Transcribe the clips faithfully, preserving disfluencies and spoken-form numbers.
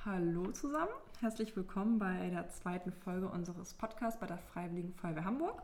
Hallo zusammen, herzlich willkommen bei der zweiten Folge unseres Podcasts bei der Freiwilligen Feuerwehr Hamburg.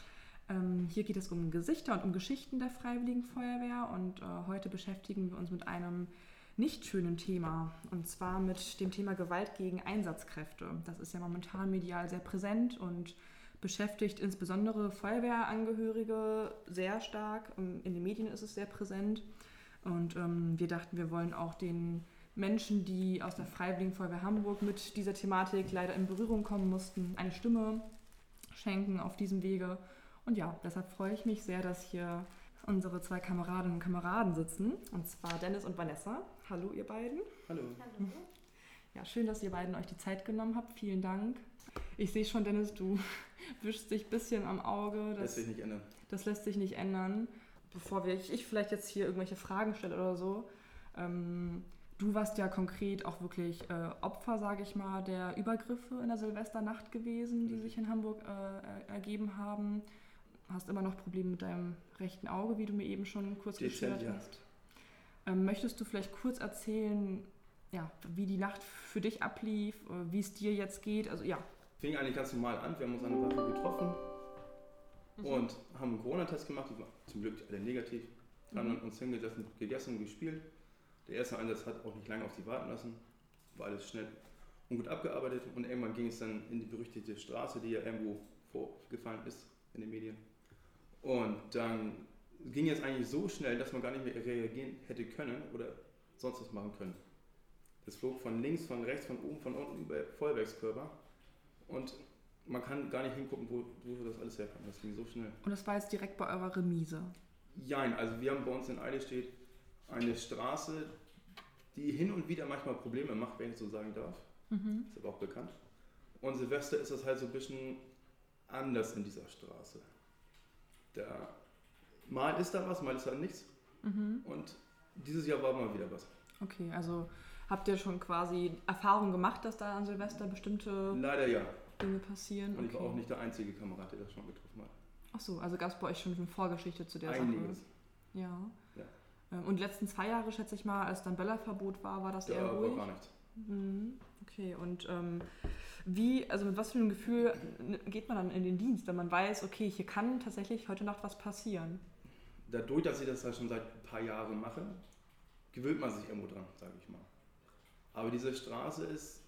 Ähm, hier geht es um Gesichter und um Geschichten der Freiwilligen Feuerwehr und äh, heute beschäftigen wir uns mit einem nicht schönen Thema und zwar mit dem Thema Gewalt gegen Einsatzkräfte. Das ist ja momentan medial sehr präsent und beschäftigt insbesondere Feuerwehrangehörige sehr stark. In den Medien ist es sehr präsent und ähm, wir dachten, wir wollen auch den Menschen, die aus der Freiwilligen Feuerwehr Hamburg mit dieser Thematik leider in Berührung kommen mussten, eine Stimme schenken auf diesem Wege. Und ja, deshalb freue ich mich sehr, dass hier unsere zwei Kameradinnen und Kameraden sitzen, und zwar Dennis und Vanessa. Hallo ihr beiden. Hallo. Hallo. Ja, schön, dass ihr beiden euch die Zeit genommen habt. Vielen Dank. Ich sehe schon, Dennis, du wischst dich ein bisschen am Auge. Das lässt sich nicht ändern. Das lässt sich nicht ändern. Bevor wir, ich vielleicht jetzt hier irgendwelche Fragen stelle oder so, ähm, du warst ja konkret auch wirklich äh, Opfer, sage ich mal, der Übergriffe in der Silvesternacht gewesen, die sich in Hamburg äh, ergeben haben. Hast immer noch Probleme mit deinem rechten Auge, wie du mir eben schon kurz geschildert ja. hast. Ähm, möchtest du vielleicht kurz erzählen, ja, wie die Nacht für dich ablief, äh, wie es dir jetzt geht? Also ja. Fing eigentlich ganz normal an. Wir haben uns an der Waffe getroffen Mhm. und haben einen Corona-Test gemacht. Die war zum Glück alle negativ. Haben Mhm. uns hingesessen, gegessen und gespielt. Der erste Einsatz hat auch nicht lange auf sich warten lassen. War alles schnell und gut abgearbeitet. Und irgendwann ging es dann in die berüchtigte Straße, die ja irgendwo vorgefallen ist in den Medien. Und dann ging es eigentlich so schnell, dass man gar nicht mehr reagieren hätte können oder sonst was machen können. Es flog von links, von rechts, von oben, von unten über Feuerwerkskörper. Und man kann gar nicht hingucken, wo, wo das alles herkommt. Das ging so schnell. Und das war jetzt direkt bei eurer Remise? Jein, also wir haben bei uns in Eidelstedt eine Straße, die hin und wieder manchmal Probleme macht, wenn ich so sagen darf. Mhm. Ist aber auch bekannt. Und Silvester ist das halt so ein bisschen anders in dieser Straße. Da, mal ist da was, mal ist da nichts. Mhm. Und dieses Jahr war mal wieder was. Okay, also habt ihr schon quasi Erfahrung gemacht, dass da an Silvester bestimmte Leider ja. Dinge passieren? Und ich war Okay. auch nicht der einzige Kamerad, der das schon getroffen hat. Ach so, also gab es bei euch schon eine Vorgeschichte zu der Einiges. Sache? Ja. Ja. Ähm, Und die letzten zwei Jahre, schätze ich mal, als dann Böllerverbot war, war das Da eher war ruhig? gar nichts. Mhm. Okay, und ähm, wie, also mit was für einem Gefühl geht man dann in den Dienst, wenn man weiß, okay, hier kann tatsächlich heute Nacht was passieren? Dadurch, dass ich das halt schon seit ein paar Jahren mache, gewöhnt man sich irgendwo dran, sage ich mal. Aber diese Straße ist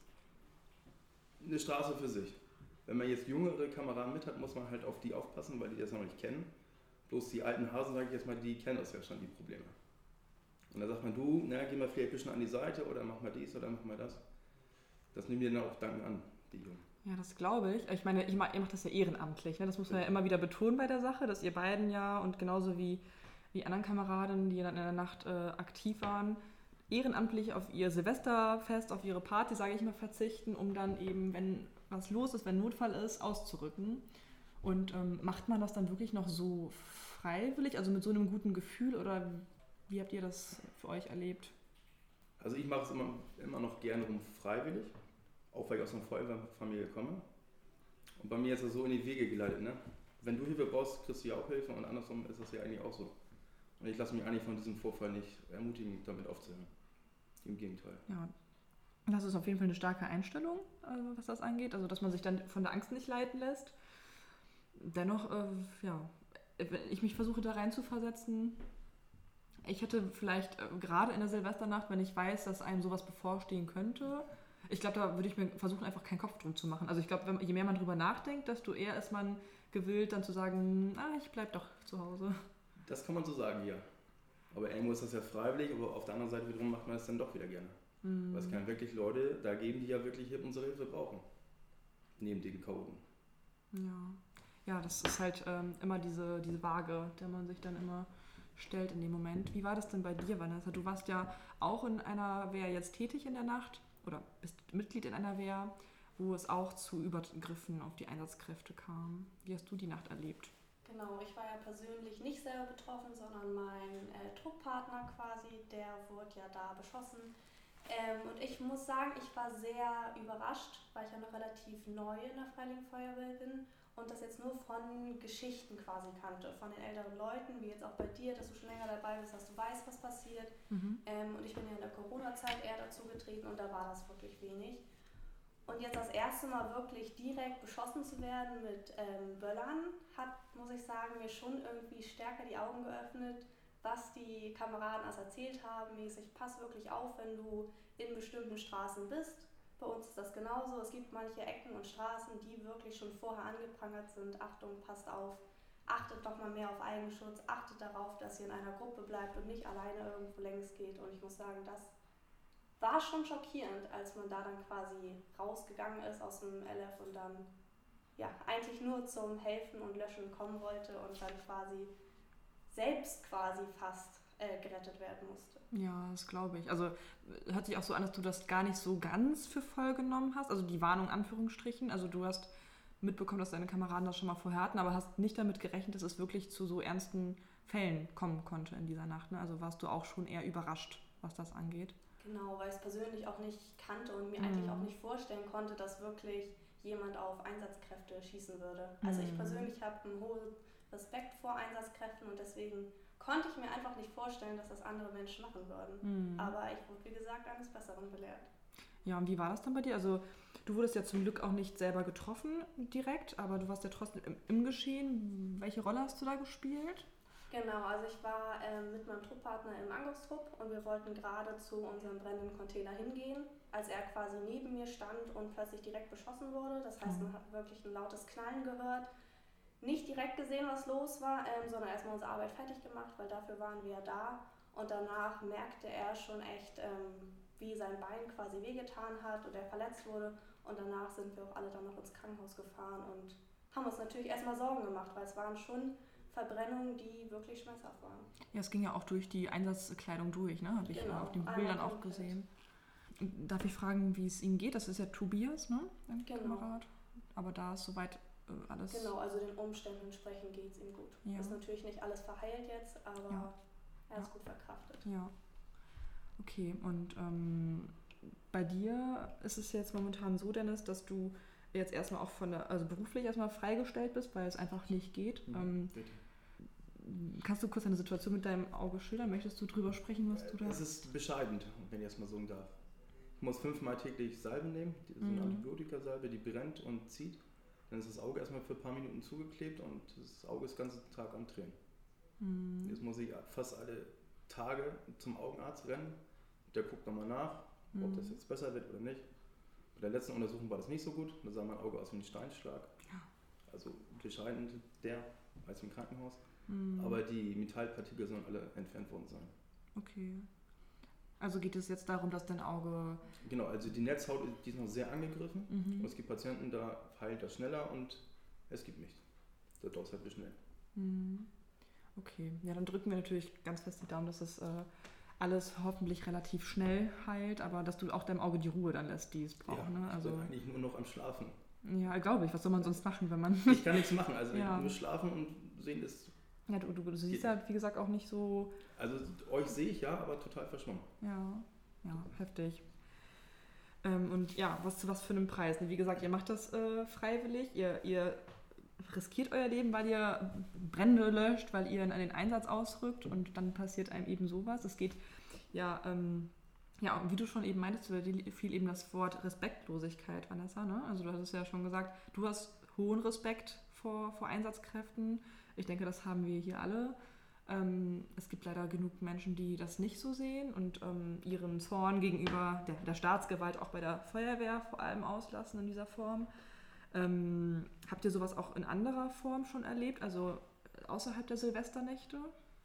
eine Straße für sich. Wenn man jetzt jüngere Kameraden mit hat, muss man halt auf die aufpassen, weil die das noch nicht kennen. Bloß die alten Hasen, sage ich jetzt mal, die kennen das ja schon, die Probleme. Und da sagt man, du, na, geh mal vielleicht ein bisschen an die Seite oder mach mal dies oder mach mal das. Das nehmen die dann auch dankend an, die Jungen. Ja, das glaube ich. Ich meine, ich ma- ihr macht das ja ehrenamtlich. Ne? Das muss man ja immer wieder betonen bei der Sache, dass ihr beiden ja und genauso wie die anderen Kameradinnen, die dann in der Nacht äh, aktiv waren, ehrenamtlich auf ihr Silvesterfest, auf ihre Party, sage ich mal, verzichten, um dann eben, wenn was los ist, wenn Notfall ist, auszurücken. Und ähm, macht man das dann wirklich noch so freiwillig, also mit so einem guten Gefühl, oder wie habt ihr das für euch erlebt? Also ich mache es immer, immer noch gerne um freiwillig, auch weil ich aus einer Feuerwehrfamilie komme. Und bei mir ist das so in die Wege geleitet, ne? Wenn du Hilfe brauchst, kriegst du ja auch Hilfe und andersrum ist das ja eigentlich auch so. Und ich lasse mich eigentlich von diesem Vorfall nicht ermutigen, damit aufzuhören. Im Gegenteil. Ja, das ist auf jeden Fall eine starke Einstellung, äh, was das angeht, also dass man sich dann von der Angst nicht leiten lässt. Dennoch, äh, ja, wenn ich mich versuche da rein zu versetzen, ich hätte vielleicht äh, gerade in der Silvesternacht, wenn ich weiß, dass einem sowas bevorstehen könnte, ich glaube, da würde ich mir versuchen, einfach keinen Kopf drum zu machen. Also ich glaube, je mehr man drüber nachdenkt, desto eher ist man gewillt, dann zu sagen, ah, ich bleib doch zu Hause. Das kann man so sagen, ja. Aber irgendwo ist das ja freiwillig, aber auf der anderen Seite wiederum macht man es dann doch wieder gerne. Mhm. Weil es kann wirklich Leute da geben, die ja wirklich unsere Hilfe brauchen. Neben den Chaoten. Ja. Ja, das ist halt ähm, immer diese, diese Waage, der man sich dann immer stellt in dem Moment. Wie war das denn bei dir, Vanessa? Du warst ja auch in einer Wehr jetzt tätig in der Nacht oder bist Mitglied in einer Wehr, wo es auch zu Übergriffen auf die Einsatzkräfte kam. Wie hast du die Nacht erlebt? Genau, ich war ja persönlich nicht selber betroffen, sondern mein äh, Trupppartner quasi, der wurde ja da beschossen. Ähm, und ich muss sagen, ich war sehr überrascht, weil ich ja noch relativ neu in der Freiwilligen Feuerwehr bin und das jetzt nur von Geschichten quasi kannte, von den älteren Leuten, wie jetzt auch bei dir, dass du schon länger dabei bist, dass du weißt, was passiert. Mhm. Ähm, und ich bin ja in der Corona-Zeit eher dazu getreten und da war das wirklich wenig. Und jetzt das erste Mal wirklich direkt beschossen zu werden mit ähm, Böllern, hat, muss ich sagen, mir schon irgendwie stärker die Augen geöffnet, was die Kameraden erst erzählt haben, mäßig, pass wirklich auf, wenn du in bestimmten Straßen bist. Bei uns ist das genauso. Es gibt manche Ecken und Straßen, die wirklich schon vorher angeprangert sind. Achtung, passt auf, achtet doch mal mehr auf Eigenschutz, achtet darauf, dass ihr in einer Gruppe bleibt und nicht alleine irgendwo längs geht. Und ich muss sagen, das war schon schockierend, als man da dann quasi rausgegangen ist aus dem L F und dann ja, eigentlich nur zum Helfen und Löschen kommen wollte und dann quasi selbst quasi fast äh, gerettet werden musste. Ja, das glaube ich. Also hört sich auch so an, dass du das gar nicht so ganz für voll genommen hast. Also die Warnung Anführungsstrichen. Also du hast mitbekommen, dass deine Kameraden das schon mal vorher hatten, aber hast nicht damit gerechnet, dass es wirklich zu so ernsten Fällen kommen konnte in dieser Nacht. Ne? Also warst du auch schon eher überrascht, was das angeht. Genau, weil ich es persönlich auch nicht kannte und mir mhm. eigentlich auch nicht vorstellen konnte, dass wirklich jemand auf Einsatzkräfte schießen würde. Also ich persönlich habe einen hohen Respekt vor Einsatzkräften und deswegen konnte ich mir einfach nicht vorstellen, dass das andere Menschen machen würden. Mhm. Aber ich wurde, wie gesagt, eines Besseren belehrt. Ja, und wie war das dann bei dir? Also du wurdest ja zum Glück auch nicht selber getroffen direkt, aber du warst ja trotzdem im, im Geschehen. Welche Rolle hast du da gespielt? Genau, also ich war ähm, mit meinem Trupppartner im Angriffstrupp und wir wollten gerade zu unserem brennenden Container hingehen, als er quasi neben mir stand und plötzlich direkt beschossen wurde. Das heißt, man hat wirklich ein lautes Knallen gehört. Nicht direkt gesehen, was los war, ähm, sondern erstmal unsere Arbeit fertig gemacht, weil dafür waren wir ja da. Und danach merkte er schon echt, ähm, wie sein Bein quasi wehgetan hat und er verletzt wurde. Und danach sind wir auch alle dann noch ins Krankenhaus gefahren und haben uns natürlich erstmal Sorgen gemacht, weil es waren schon Verbrennungen, die wirklich schmerzhaft waren. Ja, es ging ja auch durch die Einsatzkleidung durch, ne? Habe ich genau, auf den Bildern auch gesehen. Darf ich fragen, wie es Ihnen geht? Das ist ja Tobias, ne? Ein genau. Kamerad. Aber da ist soweit äh, alles... Genau, also den Umständen entsprechend geht es ihm gut. Ja. Ist natürlich nicht alles verheilt jetzt, aber ja. er ist ja. gut verkraftet. Ja. Okay, und ähm, bei dir ist es jetzt momentan so, Dennis, dass du jetzt erstmal auch von der, also beruflich erstmal freigestellt bist, weil es einfach nicht geht. Mhm, ähm, bitte. Kannst du kurz eine Situation mit deinem Auge schildern? Möchtest du drüber sprechen, was du da... Es ist bescheidend, wenn ich erst mal sagen darf. Ich muss fünfmal täglich Salbe nehmen, so eine mhm. Antibiotikasalbe, die brennt und zieht. Dann ist das Auge erstmal für ein paar Minuten zugeklebt und das Auge ist den ganzen Tag am Tränen. Mhm. Jetzt muss ich fast alle Tage zum Augenarzt rennen. Der guckt nochmal nach, mhm. ob das jetzt besser wird oder nicht. Bei der letzten Untersuchung war das nicht so gut. Da sah mein Auge aus wie ein Steinschlag. Ja. Also bescheidend der als im Krankenhaus. Mhm. Aber die Metallpartikel sollen alle entfernt worden sein. Okay. Also geht es jetzt darum, dass dein Auge... Genau, also die Netzhaut die ist noch sehr angegriffen. Mhm. Und es gibt Patienten, da heilt das schneller und es gibt nicht. Da dauert es halt schnell. Mhm. Okay, ja, dann drücken wir natürlich ganz fest die Daumen, dass es äh, alles hoffentlich relativ schnell heilt, aber dass du auch deinem Auge die Ruhe dann lässt, die es braucht. Ja, ne? Also, ich bin eigentlich nur noch am Schlafen. Ja, glaube ich. Was soll man sonst machen, wenn man... Ich kann nichts machen, also ja. ich muss schlafen und sehen ist... Ja, du, du, du siehst ja, wie gesagt, auch nicht so... Also euch sehe ich ja, aber total verschwommen. Ja, ja, heftig. Ähm, und ja, was zu was für einem Preis? Wie gesagt, ihr macht das äh, freiwillig, ihr, ihr riskiert euer Leben, weil ihr Brände löscht, weil ihr in den Einsatz ausrückt und dann passiert einem eben sowas. Es geht ja, ähm, ja, wie du schon eben meintest, fiel eben das Wort Respektlosigkeit, Vanessa, ne? Also du hattest ja schon gesagt, du hast hohen Respekt vor, vor Einsatzkräften. Ich denke, das haben wir hier alle. Ähm, es gibt leider genug Menschen, die das nicht so sehen und ähm, ihren Zorn gegenüber der, der Staatsgewalt auch bei der Feuerwehr vor allem auslassen in dieser Form. Ähm, habt ihr sowas auch in anderer Form schon erlebt, also außerhalb der Silvesternächte?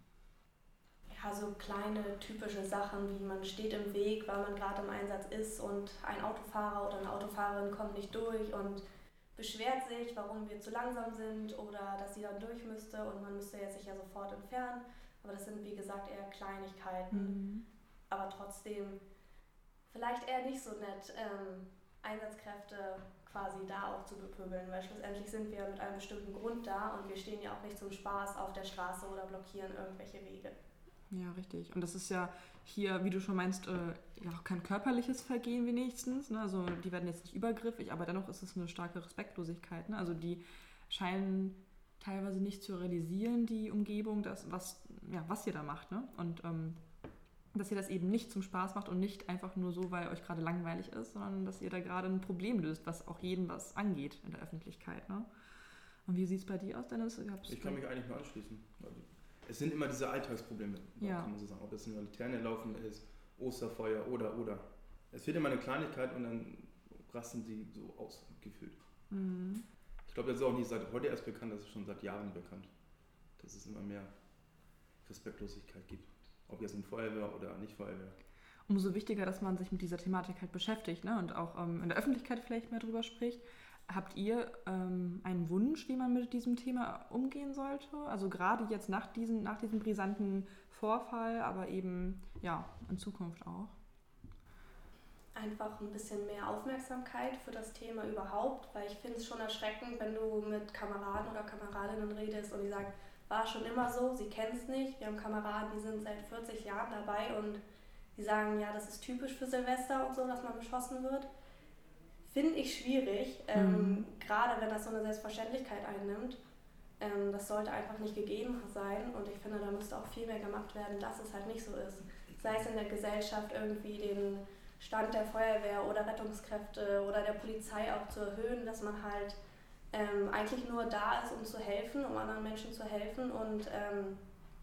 Ja, so kleine typische Sachen wie man steht im Weg, weil man gerade im Einsatz ist und ein Autofahrer oder eine Autofahrerin kommt nicht durch und beschwert sich, warum wir zu langsam sind oder dass sie dann durch müsste und man müsste jetzt sich ja sofort entfernen. Aber das sind, wie gesagt, eher Kleinigkeiten. Mhm. Aber trotzdem vielleicht eher nicht so nett, ähm, Einsatzkräfte quasi da auch zu bepöbeln, weil schlussendlich sind wir mit einem bestimmten Grund da und wir stehen ja auch nicht zum Spaß auf der Straße oder blockieren irgendwelche Wege. Ja, richtig. Und das ist ja hier, wie du schon meinst, äh, ja auch kein körperliches Vergehen wenigstens. Ne? Also die werden jetzt nicht übergriffig, aber dennoch ist es eine starke Respektlosigkeit. Ne? Also die scheinen teilweise nicht zu realisieren, die Umgebung, das, was, ja, was ihr da macht. Ne? Und ähm, dass ihr das eben nicht zum Spaß macht und nicht einfach nur so, weil euch gerade langweilig ist, sondern dass ihr da gerade ein Problem löst, was auch jeden was angeht in der Öffentlichkeit. Ne? Und wie sieht es bei dir aus, Dennis? Ich kann mich eigentlich nur anschließen. Es sind immer diese Alltagsprobleme, ja. kann man so sagen. Ob das eine Laterne laufen ist, Osterfeuer oder, oder. Es wird immer eine Kleinigkeit und dann rasten sie so aus, gefühlt. Mhm. Ich glaube, das ist auch nicht seit heute erst bekannt, das ist schon seit Jahren bekannt, dass es immer mehr Respektlosigkeit gibt. Ob jetzt in Feuerwehr oder nicht Feuerwehr. Umso wichtiger, dass man sich mit dieser Thematik halt beschäftigt, ne? Und auch ähm, in der Öffentlichkeit vielleicht mehr drüber spricht. Habt ihr ähm, einen Wunsch, wie man mit diesem Thema umgehen sollte? Also gerade jetzt nach, diesen, nach diesem brisanten Vorfall, aber eben ja in Zukunft auch? Einfach ein bisschen mehr Aufmerksamkeit für das Thema überhaupt, weil ich finde es schon erschreckend, wenn du mit Kameraden oder Kameradinnen redest und die sagen, war schon immer so, sie kennen es nicht. Wir haben Kameraden, die sind seit vierzig Jahren dabei und die sagen, ja, das ist typisch für Silvester und so, dass man beschossen wird. Finde ich schwierig, mhm. ähm, gerade wenn das so eine Selbstverständlichkeit einnimmt. Ähm, das sollte einfach nicht gegeben sein und ich finde, da müsste auch viel mehr gemacht werden, dass es halt nicht so ist. Sei es in der Gesellschaft irgendwie den Stand der Feuerwehr oder Rettungskräfte oder der Polizei auch zu erhöhen, dass man halt ähm, eigentlich nur da ist, um zu helfen, um anderen Menschen zu helfen und ähm,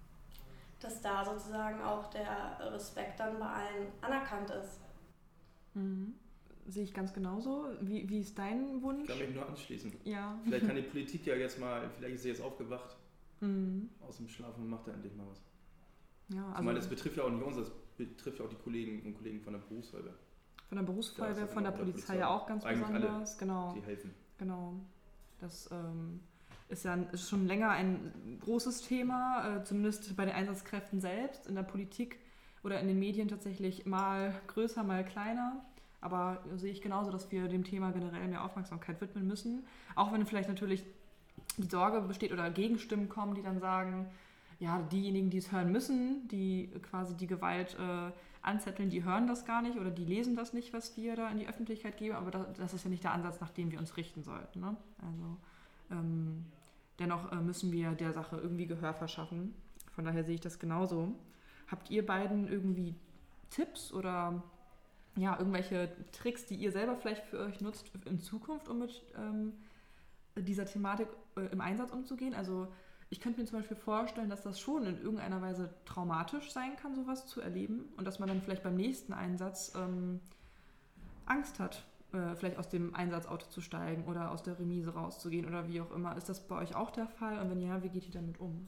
dass da sozusagen auch der Respekt dann bei allen anerkannt ist. Mhm. Sehe ich ganz genauso. Wie, wie ist dein Wunsch? Ich kann mich nur anschließen. Ja. Vielleicht kann die Politik ja jetzt mal, vielleicht ist sie jetzt aufgewacht mhm. aus dem Schlaf und macht da endlich mal was. Ja, also Zumal das betrifft ja auch nicht uns, das betrifft ja auch die Kolleginnen und Kollegen von der Berufsfeuerwehr. Von der Berufsfeuerwehr, von der Polizei, Polizei ja auch ganz eigentlich besonders. Alle, genau. die helfen. Genau. Das ähm, ist ja ist schon länger ein großes Thema, äh, zumindest bei den Einsatzkräften selbst, in der Politik oder in den Medien tatsächlich mal größer, mal kleiner. Aber sehe ich genauso, dass wir dem Thema generell mehr Aufmerksamkeit widmen müssen. Auch wenn vielleicht natürlich die Sorge besteht oder Gegenstimmen kommen, die dann sagen, ja, diejenigen, die es hören müssen, die quasi die Gewalt äh, anzetteln, die hören das gar nicht oder die lesen das nicht, was wir da in die Öffentlichkeit geben. Aber das, das ist ja nicht der Ansatz, nach dem wir uns richten sollten. Ne? Also ähm, dennoch äh, müssen wir der Sache irgendwie Gehör verschaffen. Von daher sehe ich das genauso. Habt ihr beiden irgendwie Tipps oder ja, irgendwelche Tricks, die ihr selber vielleicht für euch nutzt in Zukunft, um mit ähm, dieser Thematik äh, im Einsatz umzugehen? Also ich könnte mir zum Beispiel vorstellen, dass das schon in irgendeiner Weise traumatisch sein kann, sowas zu erleben und dass man dann vielleicht beim nächsten Einsatz ähm, Angst hat, äh, vielleicht aus dem Einsatzauto zu steigen oder aus der Remise rauszugehen oder wie auch immer. Ist das bei euch auch der Fall? Und wenn ja, wie geht ihr damit um?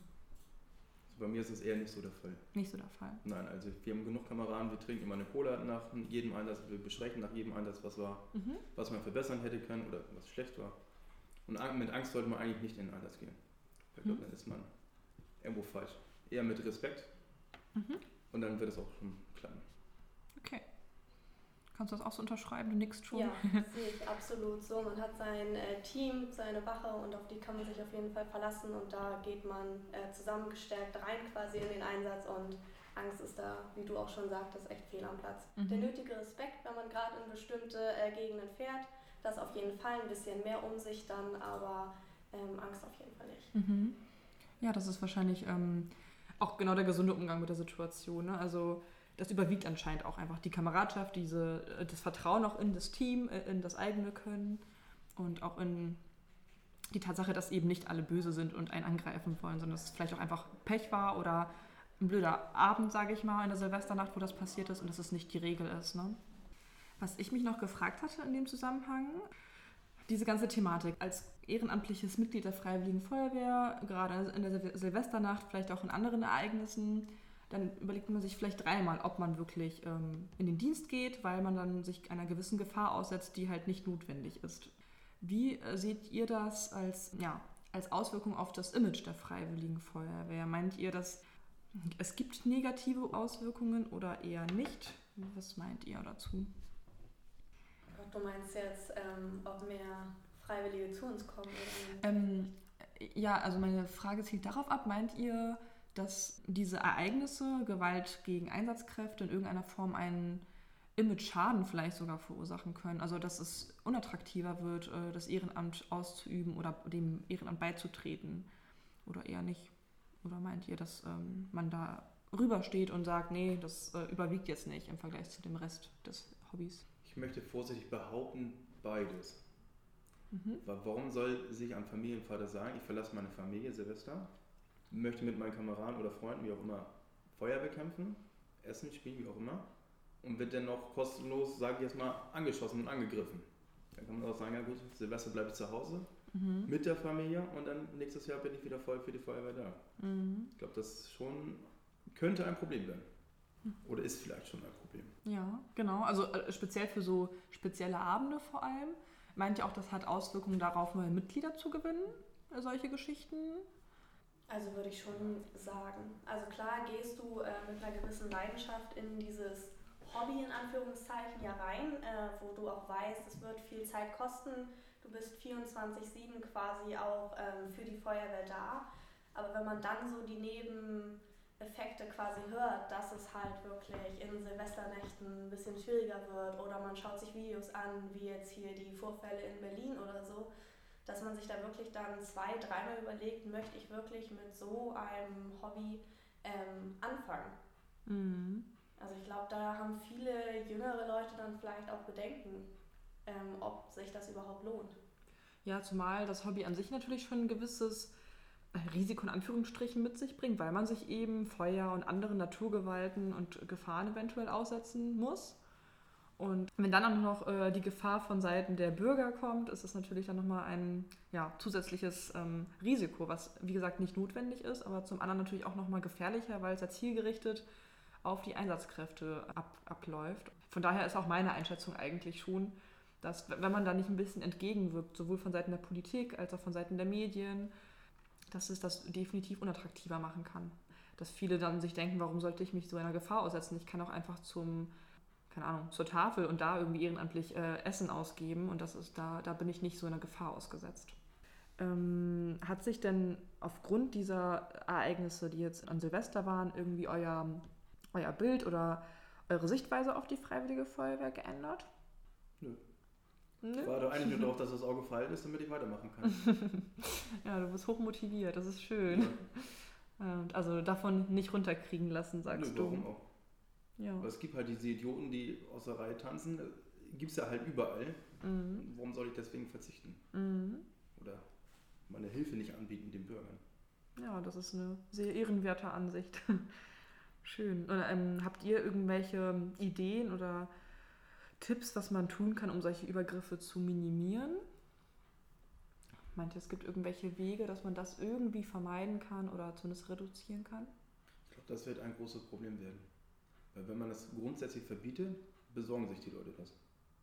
Bei mir ist es eher nicht so der Fall. Nicht so der Fall? Nein, also wir haben genug Kameraden, wir trinken immer eine Cola nach jedem Einsatz, wir besprechen nach jedem Einsatz, was war, mhm. was man verbessern hätte können oder was schlecht war. Und mit Angst sollte man eigentlich nicht in den Einsatz gehen. Ich glaube, mhm. dann ist man irgendwo falsch. Eher mit Respekt mhm. und dann wird es auch schon klappen. Okay. Kannst du das auch so unterschreiben? Du nickst schon. Ja, sehe ich absolut so. Man hat sein äh, Team, seine Wache und auf die kann man sich auf jeden Fall verlassen und da geht man äh, zusammengestärkt rein quasi in den Einsatz und Angst ist da, wie du auch schon sagtest, echt fehl am Platz. Mhm. Der nötige Respekt, wenn man gerade in bestimmte äh, Gegenden fährt, das auf jeden Fall ein bisschen mehr Umsicht dann, aber ähm, Angst auf jeden Fall nicht. Mhm. Ja, das ist wahrscheinlich ähm, auch genau der gesunde Umgang mit der Situation. Ne? Also das überwiegt anscheinend auch einfach die Kameradschaft, diese, das Vertrauen auch in das Team, in das eigene Können und auch in die Tatsache, dass eben nicht alle böse sind und einen angreifen wollen, sondern dass es vielleicht auch einfach Pech war oder ein blöder Abend, sage ich mal, in der Silvesternacht, wo das passiert ist und dass es nicht die Regel ist. Ne? Was ich mich noch gefragt hatte in dem Zusammenhang, diese ganze Thematik als ehrenamtliches Mitglied der Freiwilligen Feuerwehr, gerade in der Silvesternacht, vielleicht auch in anderen Ereignissen, dann überlegt man sich vielleicht dreimal, ob man wirklich ähm, in den Dienst geht, weil man dann sich einer gewissen Gefahr aussetzt, die halt nicht notwendig ist. Wie äh, seht ihr das als, ja, als Auswirkung auf das Image der Freiwilligen Feuerwehr? Meint ihr, dass es gibt negative Auswirkungen oder eher nicht? Was meint ihr dazu? Du meinst jetzt, ähm, ob mehr Freiwillige zu uns kommen? Oder? Ähm, ja, also meine Frage zielt darauf ab, meint ihr, dass diese Ereignisse, Gewalt gegen Einsatzkräfte in irgendeiner Form einen Image-Schaden vielleicht sogar verursachen können. Also dass es unattraktiver wird, das Ehrenamt auszuüben oder dem Ehrenamt beizutreten. Oder eher nicht? Oder meint ihr, dass ähm, man da rübersteht und sagt, nee, das äh, überwiegt jetzt nicht im Vergleich zu dem Rest des Hobbys? Ich möchte vorsichtig behaupten, beides. Mhm. Warum soll sich ein Familienvater sagen, ich verlasse meine Familie Silvester, möchte mit meinen Kameraden oder Freunden, wie auch immer, Feuer bekämpfen, essen, spielen, wie auch immer, und wird dann noch kostenlos, sage ich jetzt mal, angeschossen und angegriffen. Dann kann man auch sagen, ja gut, Silvester bleibe ich zu Hause mhm. mit der Familie und dann nächstes Jahr bin ich wieder voll für die Feuerwehr da. Mhm. Ich glaube, das schon könnte ein Problem werden. Oder ist vielleicht schon ein Problem. Ja, genau. Also äh, speziell für so spezielle Abende vor allem. Meint ihr auch, das hat Auswirkungen darauf, neue Mitglieder zu gewinnen? Solche Geschichten? Also würde ich schon sagen. Also klar gehst du äh, mit einer gewissen Leidenschaft in dieses Hobby in Anführungszeichen ja rein, äh, wo du auch weißt, es wird viel Zeit kosten. Du bist vierundzwanzig sieben quasi auch ähm, für die Feuerwehr da. Aber wenn man dann so die Nebeneffekte quasi hört, dass es halt wirklich in Silvesternächten ein bisschen schwieriger wird oder man schaut sich Videos an, wie jetzt hier die Vorfälle in Berlin oder so, dass man sich da wirklich dann zwei, dreimal überlegt, möchte ich wirklich mit so einem Hobby ähm, anfangen. Mhm. Also ich glaube, da haben viele jüngere Leute dann vielleicht auch Bedenken, ähm, ob sich das überhaupt lohnt. Ja, zumal das Hobby an sich natürlich schon ein gewisses Risiko in Anführungsstrichen mit sich bringt, weil man sich eben Feuer und anderen Naturgewalten und Gefahren eventuell aussetzen muss. Und wenn dann auch noch äh, die Gefahr von Seiten der Bürger kommt, ist es natürlich dann nochmal ein ja, zusätzliches ähm, Risiko, was wie gesagt nicht notwendig ist, aber zum anderen natürlich auch nochmal gefährlicher, weil es ja zielgerichtet auf die Einsatzkräfte ab, abläuft. Von daher ist auch meine Einschätzung eigentlich schon, dass wenn man da nicht ein bisschen entgegenwirkt, sowohl von Seiten der Politik als auch von Seiten der Medien, dass es das definitiv unattraktiver machen kann. Dass viele dann sich denken, warum sollte ich mich so einer Gefahr aussetzen? Ich kann auch einfach zum, keine Ahnung, zur Tafel und da irgendwie ehrenamtlich äh, Essen ausgeben und das ist da, da bin ich nicht so einer Gefahr ausgesetzt. Ähm, hat sich denn aufgrund dieser Ereignisse, die jetzt an Silvester waren, irgendwie euer, euer Bild oder eure Sichtweise auf die Freiwillige Feuerwehr geändert? Nö. Ich war doch eigentlich nur darauf, dass das Auge fallen ist, damit ich weitermachen kann. Ja, du bist hochmotiviert, das ist schön. Ja. Also davon nicht runterkriegen lassen, sagst Nö, warum du. auch? Ja. Aber es gibt halt diese Idioten, die aus der Reihe tanzen, gibt es ja halt überall. Mhm. Warum soll ich deswegen verzichten? Mhm. Oder meine Hilfe nicht anbieten den Bürgern? Ja, das ist eine sehr ehrenwerte Ansicht. Schön. Oder, ähm, habt ihr irgendwelche Ideen oder Tipps, was man tun kann, um solche Übergriffe zu minimieren? Meint ihr, es gibt irgendwelche Wege, dass man das irgendwie vermeiden kann oder zumindest reduzieren kann? Ich glaube, das wird ein großes Problem werden. Weil wenn man das grundsätzlich verbietet, besorgen sich die Leute das.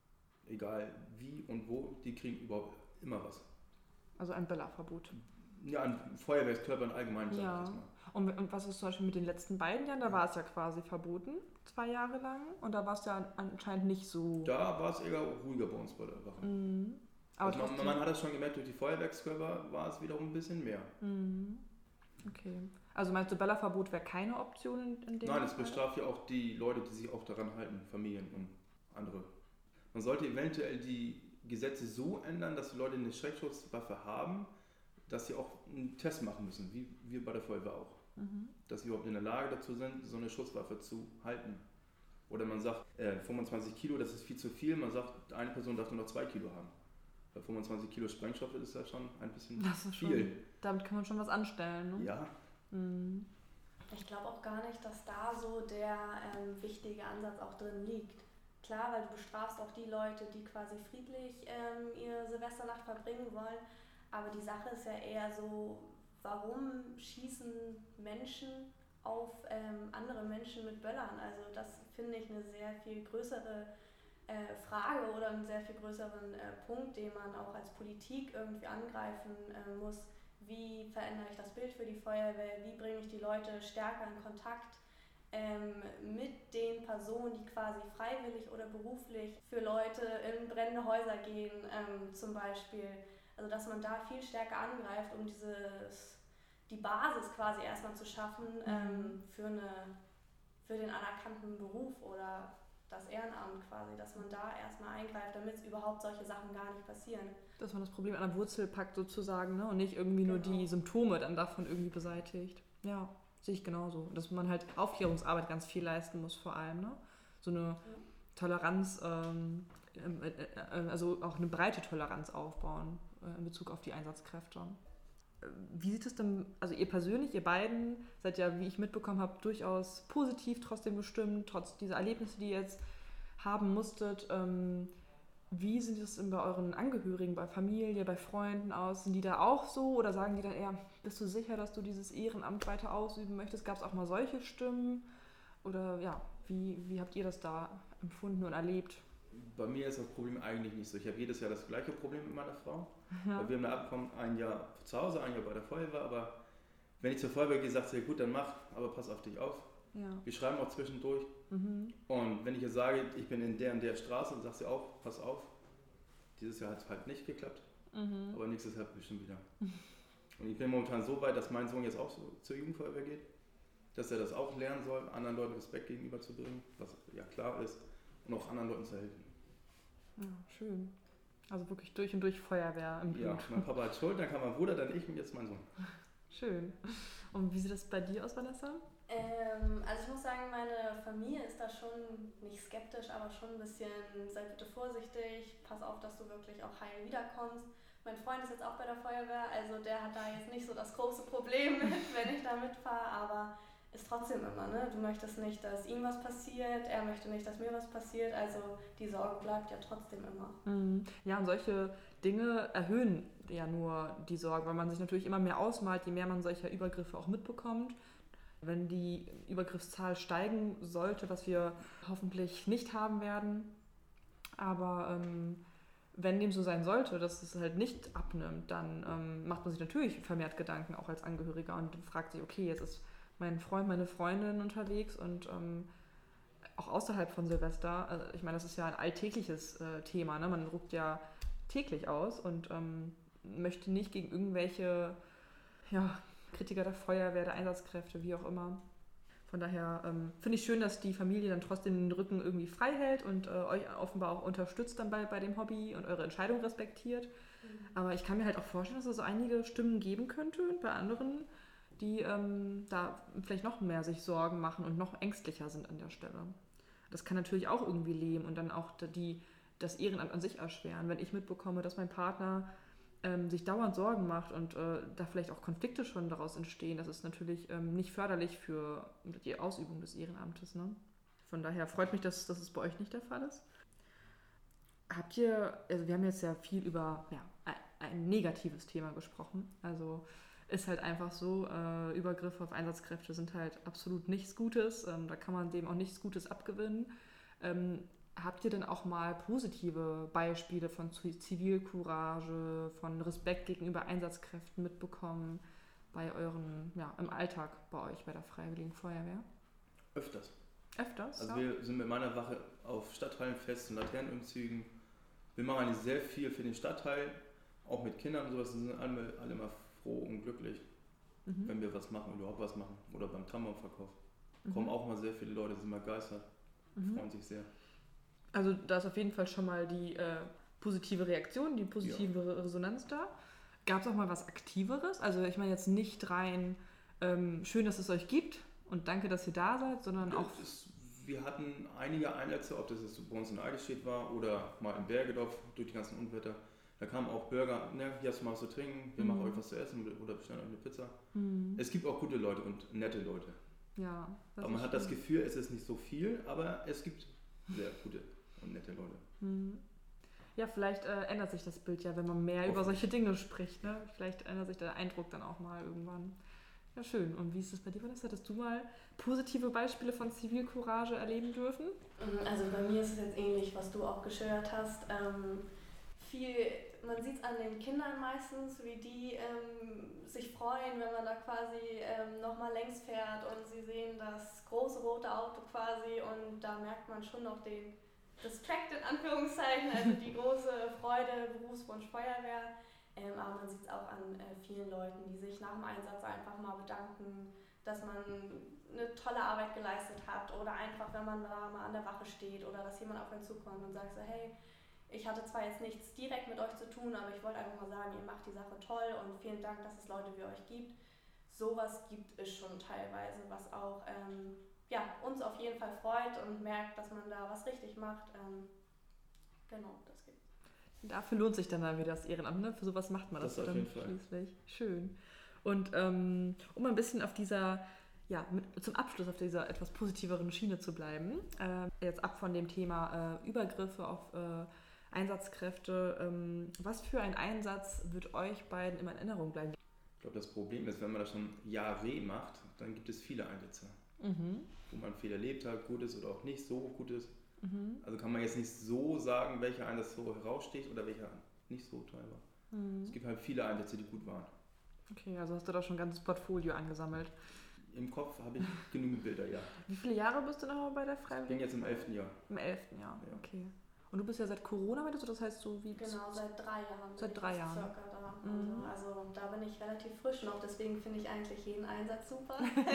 Egal wie und wo, die kriegen überhaupt immer was. Also ein Böllerverbot. Ja, an Feuerwehrskörpern allgemein, sage ja. ich jetzt mal. Und, und was ist zum Beispiel mit den letzten beiden Jahren? Da war es ja quasi verboten, zwei Jahre lang. Und da war es ja anscheinend nicht so... Da war es eher ruhiger bei uns bei der Wache. Mhm. Aber also man, man hat das schon gemerkt, durch die Feuerwerkskörper war es wiederum ein bisschen mehr. Mhm. Okay. Also meinst du, Böllerverbot wäre keine Option in dem Nein, es bestraft ja auch die Leute, die sich auch daran halten, Familien und andere. Man sollte eventuell die Gesetze so ändern, dass die Leute eine Schreckschusswaffe haben, dass sie auch einen Test machen müssen, wie wir bei der Feuerwehr auch. Mhm. Dass sie überhaupt in der Lage dazu sind, so eine Schusswaffe zu halten. Oder man sagt, äh, fünfundzwanzig Kilo, das ist viel zu viel. Man sagt, eine Person darf nur noch zwei Kilo haben. Bei fünfundzwanzig Kilo Sprengstoff ist das schon ein bisschen das ist viel. Schon, damit kann man schon was anstellen, ne? Ja. Mhm. Ich glaube auch gar nicht, dass da so der ähm, wichtige Ansatz auch drin liegt. Klar, weil du bestrafst auch die Leute, die quasi friedlich ähm, ihre Silvesternacht verbringen wollen. Aber die Sache ist ja eher so, warum schießen Menschen auf ähm, andere Menschen mit Böllern? Also das finde ich eine sehr viel größere äh, Frage oder einen sehr viel größeren äh, Punkt, den man auch als Politik irgendwie angreifen äh, muss. Wie verändere ich das Bild für die Feuerwehr? Wie bringe ich die Leute stärker in Kontakt ähm, mit den Personen, die quasi freiwillig oder beruflich für Leute in brennende Häuser gehen, ähm, zum Beispiel? Also dass man da viel stärker angreift, um dieses, die Basis quasi erstmal zu schaffen ähm, für, eine, für den anerkannten Beruf oder das Ehrenamt quasi, dass man da erstmal eingreift, damit überhaupt solche Sachen gar nicht passieren. Dass man das Problem an der Wurzel packt sozusagen, ne? Und nicht irgendwie Genau. nur die Symptome dann davon irgendwie beseitigt. Ja, sehe ich genauso. Dass man halt Aufklärungsarbeit ganz viel leisten muss vor allem, ne? So eine ja. Toleranz, ähm, äh, also auch eine breite Toleranz aufbauen äh, in Bezug auf die Einsatzkräfte. Wie sieht es denn, also ihr persönlich, ihr beiden seid ja, wie ich mitbekommen habe, durchaus positiv trotzdem gestimmt, trotz dieser Erlebnisse, die ihr jetzt haben musstet. Ähm, wie sieht es denn bei euren Angehörigen, bei Familie, bei Freunden aus? Sind die da auch so oder sagen die dann eher, bist du sicher, dass du dieses Ehrenamt weiter ausüben möchtest? Gab es auch mal solche Stimmen? Oder ja, wie, wie habt ihr das da empfunden und erlebt? Bei mir ist das Problem eigentlich nicht so. Ich habe jedes Jahr das gleiche Problem mit meiner Frau. Ja. Weil wir haben ein Abkommen, ein Jahr zu Hause, ein Jahr bei der Feuerwehr. Aber wenn ich zur Feuerwehr gehe, sagt sie, gut, dann mach, aber pass auf dich auf. Ja. Wir schreiben auch zwischendurch. Mhm. Und wenn ich jetzt sage, ich bin in der und der Straße, dann sagt sie auch, pass auf. Dieses Jahr hat es halt nicht geklappt. Mhm. Aber nächstes Jahr bestimmt wieder. Und ich bin momentan so weit, dass mein Sohn jetzt auch so zur Jugendfeuerwehr geht. Dass er das auch lernen soll, anderen Leuten Respekt gegenüberzubringen, was ja klar ist. Und auch anderen Leuten zu helfen. Ja, schön. Also wirklich durch und durch Feuerwehr im Blut. Ja, mein Papa hat Schuld, dann kam mein Bruder, dann ich und jetzt mein Sohn. Schön. Und wie sieht das bei dir aus, Vanessa? Ähm, also ich muss sagen, meine Familie ist da schon nicht skeptisch, aber schon ein bisschen, sei bitte vorsichtig, pass auf, dass du wirklich auch heil wiederkommst. Mein Freund ist jetzt auch bei der Feuerwehr, also der hat da jetzt nicht so das große Problem mit, wenn ich da mitfahre, aber ist trotzdem immer, ne? Du möchtest nicht, dass ihm was passiert, er möchte nicht, dass mir was passiert, also die Sorge bleibt ja trotzdem immer. Ja, und solche Dinge erhöhen ja nur die Sorge, weil man sich natürlich immer mehr ausmalt, je mehr man solcher Übergriffe auch mitbekommt. Wenn die Übergriffszahl steigen sollte, was wir hoffentlich nicht haben werden, aber ähm, wenn dem so sein sollte, dass es halt nicht abnimmt, dann ähm, macht man sich natürlich vermehrt Gedanken, auch als Angehöriger, und fragt sich, okay, jetzt ist mein Freund, meine Freundin unterwegs und ähm, auch außerhalb von Silvester, also ich meine, das ist ja ein alltägliches äh, Thema, ne? Man ruckt ja täglich aus und ähm, möchte nicht gegen irgendwelche ja, Kritiker der Feuerwehr, der Einsatzkräfte, wie auch immer. Von daher ähm, finde ich schön, dass die Familie dann trotzdem den Rücken irgendwie frei hält und äh, euch offenbar auch unterstützt dann bei, bei dem Hobby und eure Entscheidung respektiert. Mhm. Aber ich kann mir halt auch vorstellen, dass es so einige Stimmen geben könnte und bei anderen, die ähm, da vielleicht noch mehr sich Sorgen machen und noch ängstlicher sind an der Stelle. Das kann natürlich auch irgendwie lähmen und dann auch die, das Ehrenamt an sich erschweren. Wenn ich mitbekomme, dass mein Partner ähm, sich dauernd Sorgen macht und äh, da vielleicht auch Konflikte schon daraus entstehen, das ist natürlich ähm, nicht förderlich für die Ausübung des Ehrenamtes. Ne? Von daher freut mich, dass, dass es bei euch nicht der Fall ist. Habt ihr, also wir haben jetzt ja viel über ja, ein, ein negatives Thema gesprochen, also ist halt einfach so, äh, Übergriffe auf Einsatzkräfte sind halt absolut nichts Gutes, ähm, da kann man dem auch nichts Gutes abgewinnen. Ähm, habt ihr denn auch mal positive Beispiele von Zivilcourage, von Respekt gegenüber Einsatzkräften mitbekommen bei euren, ja, im Alltag bei euch bei der Freiwilligen Feuerwehr? Öfters. Öfters? Also ja. Wir sind mit meiner Wache auf Stadtteilenfesten, Laternenumzügen. Wir machen eigentlich sehr viel für den Stadtteil, auch mit Kindern und sowas, sind alle, alle immer froh und glücklich, mhm. wenn wir was machen, überhaupt was machen. Oder beim Tannenbaumverkauf. Mhm. Kommen auch mal sehr viele Leute, sind mal begeistert, mhm. freuen sich sehr. Also da ist auf jeden Fall schon mal die äh, positive Reaktion, die positive ja. Resonanz da. Gab es auch mal was Aktiveres? Also ich meine jetzt nicht rein, ähm, schön, dass es euch gibt und danke, dass ihr da seid, sondern ja, auch... Das, wir hatten einige Einsätze, ob das jetzt bei uns in Eidelstedt war oder mal in Bergedorf durch die ganzen Unwetter. Da kamen auch Bürger, ne, hier hast du mal was zu trinken, wir mhm. machen euch was zu essen oder bestellen euch eine Pizza. Mhm. Es gibt auch gute Leute und nette Leute. Ja, das aber man hat schön. Das Gefühl, es ist nicht so viel, aber es gibt sehr gute und nette Leute. Mhm. Ja, vielleicht äh, ändert sich das Bild ja, wenn man mehr über solche Dinge spricht. Ne? Vielleicht ändert sich der Eindruck dann auch mal irgendwann. Ja, schön. Und wie ist es bei dir, Vanessa? Hattest du mal positive Beispiele von Zivilcourage erleben dürfen? Also bei mir ist es jetzt ähnlich, was du auch geschildert hast. Ähm, viel, man sieht es an den Kindern meistens, wie die ähm, sich freuen, wenn man da quasi ähm, nochmal längs fährt und sie sehen das große rote Auto quasi und da merkt man schon noch den Respekt in Anführungszeichen, also die große Freude, Berufswunsch Feuerwehr. Ähm, aber man sieht es auch an äh, vielen Leuten, die sich nach dem Einsatz einfach mal bedanken, dass man eine tolle Arbeit geleistet hat oder einfach, wenn man da mal an der Wache steht oder dass jemand auf einen zukommt und sagt so, hey, ich hatte zwar jetzt nichts direkt mit euch zu tun, aber ich wollte einfach mal sagen, ihr macht die Sache toll und vielen Dank, dass es Leute wie euch gibt. Sowas gibt es schon teilweise, was auch ähm, ja, uns auf jeden Fall freut und merkt, dass man da was richtig macht. Ähm, genau, das gibt's. Dafür lohnt sich dann mal wieder das Ehrenamt, ne? Für sowas macht man das, das dann schließlich. Schön. Und ähm, um ein bisschen auf dieser, ja, mit, zum Abschluss auf dieser etwas positiveren Schiene zu bleiben, äh, jetzt ab von dem Thema äh, Übergriffe auf äh, Einsatzkräfte, ähm, was für ein Einsatz wird euch beiden immer in Erinnerung bleiben? Ich glaube, das Problem ist, wenn man das schon Jahre macht, dann gibt es viele Einsätze, mhm. wo man viel erlebt hat, gut ist oder auch nicht so gut ist. Mhm. Also kann man jetzt nicht so sagen, welcher Einsatz so heraussticht oder welcher nicht so toll war. Mhm. Es gibt halt viele Einsätze, die gut waren. Okay, also hast du da schon ein ganzes Portfolio angesammelt. Im Kopf habe ich genügend Bilder, ja. Wie viele Jahre bist du noch bei der Freiwilligen? Ich bin jetzt im elften Jahr. Im elften Jahr, ja. Okay. Und du bist ja seit Corona, meintest du, das heißt so wie... Genau, seit drei Jahren. Seit drei Jahren. Circa da. Mhm. Also, also da bin ich relativ frisch noch, deswegen finde ich eigentlich jeden Einsatz super.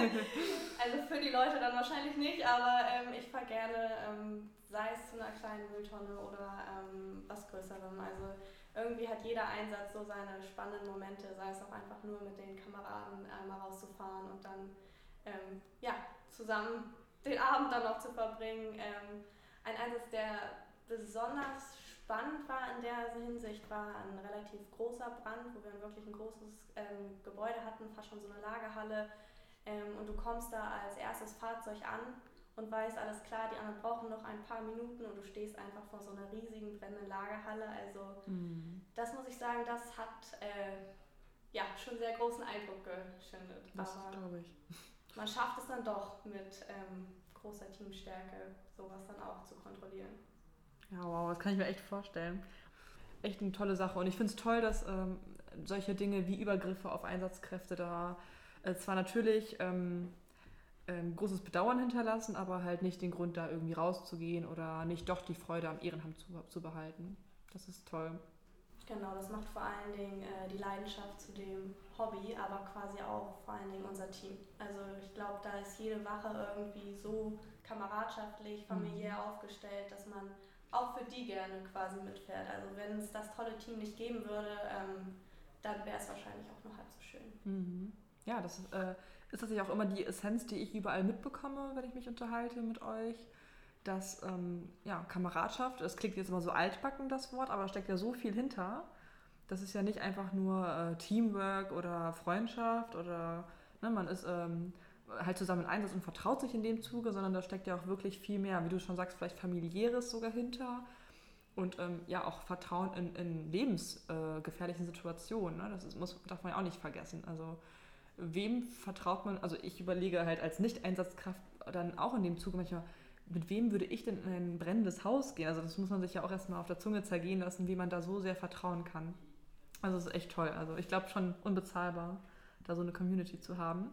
Also für die Leute dann wahrscheinlich nicht, aber ähm, ich fahre gerne, ähm, sei es zu einer kleinen Mülltonne oder ähm, was Größerem. Also irgendwie hat jeder Einsatz so seine spannenden Momente, sei es auch einfach nur mit den Kameraden einmal rauszufahren und dann ähm, ja, zusammen den Abend dann noch zu verbringen. Ähm, ein Einsatz, der besonders spannend war in der Hinsicht, war ein relativ großer Brand, wo wir wirklich ein großes ähm, Gebäude hatten, fast schon so eine Lagerhalle. Ähm, und du kommst da als erstes Fahrzeug an und weißt, alles klar, die anderen brauchen noch ein paar Minuten und du stehst einfach vor so einer riesigen brennenden Lagerhalle. Also mhm. das muss ich sagen, das hat äh, ja, schon sehr großen Eindruck geschindet. Das glaube ich. Man schafft es dann doch mit ähm, großer Teamstärke, sowas dann auch zu kontrollieren. Ja, wow, das kann ich mir echt vorstellen. Echt eine tolle Sache. Und ich finde es toll, dass ähm, solche Dinge wie Übergriffe auf Einsatzkräfte da äh, zwar natürlich ähm, ähm, großes Bedauern hinterlassen, aber halt nicht den Grund, da irgendwie rauszugehen oder nicht doch die Freude am Ehrenamt zu, zu behalten. Das ist toll. Genau, das macht vor allen Dingen äh, die Leidenschaft zu dem Hobby, aber quasi auch vor allen Dingen unser Team. Also ich glaube, da ist jede Wache irgendwie so kameradschaftlich, familiär mhm. aufgestellt, dass man auch für die gerne quasi mitfährt. Also wenn es das tolle Team nicht geben würde, ähm, dann wäre es wahrscheinlich auch nur halb so schön. Mhm. Ja, das ist, äh, ist tatsächlich auch immer die Essenz, die ich überall mitbekomme, wenn ich mich unterhalte mit euch. Dass ähm, ja, Kameradschaft, es klingt jetzt immer so altbacken, das Wort, aber da steckt ja so viel hinter. Das ist ja nicht einfach nur äh, Teamwork oder Freundschaft oder ne, man ist ähm, halt zusammen im Einsatz und vertraut sich in dem Zuge, sondern da steckt ja auch wirklich viel mehr, wie du schon sagst, vielleicht familiäres sogar hinter und ähm, ja auch Vertrauen in, in lebensgefährlichen äh, Situationen. Ne? Das ist, muss, darf man ja auch nicht vergessen. Also wem vertraut man, also ich überlege halt als Nicht-Einsatzkraft dann auch in dem Zuge manchmal, mit wem würde ich denn in ein brennendes Haus gehen? Also das muss man sich ja auch erstmal auf der Zunge zergehen lassen, wie man da so sehr vertrauen kann. Also es ist echt toll. Also ich glaube schon unbezahlbar, da so eine Community zu haben.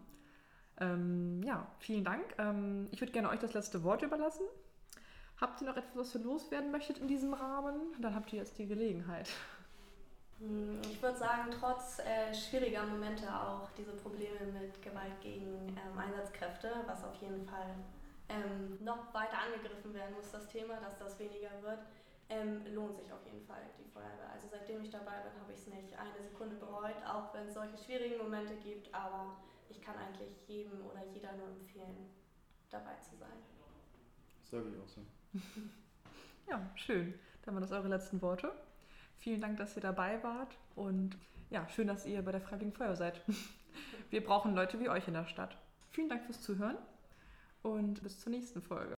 Ähm, ja, vielen Dank. Ähm, ich würde gerne euch das letzte Wort überlassen. Habt ihr noch etwas, was ihr loswerden möchtet in diesem Rahmen? Dann habt ihr jetzt die Gelegenheit. Ich würde sagen, trotz äh, schwieriger Momente auch diese Probleme mit Gewalt gegen ähm, Einsatzkräfte, was auf jeden Fall Ähm, noch weiter angegriffen werden muss, das Thema, dass das weniger wird, ähm, lohnt sich auf jeden Fall die Feuerwehr. Also seitdem ich dabei bin, habe ich es nicht eine Sekunde bereut, auch wenn es solche schwierigen Momente gibt, aber ich kann eigentlich jedem oder jeder nur empfehlen, dabei zu sein. Das sage ich auch so. Ja, schön. Dann waren das eure letzten Worte. Vielen Dank, dass ihr dabei wart und ja, schön, dass ihr bei der Freiwilligen Feuerwehr seid. Wir brauchen Leute wie euch in der Stadt. Vielen Dank fürs Zuhören. Und bis zur nächsten Folge.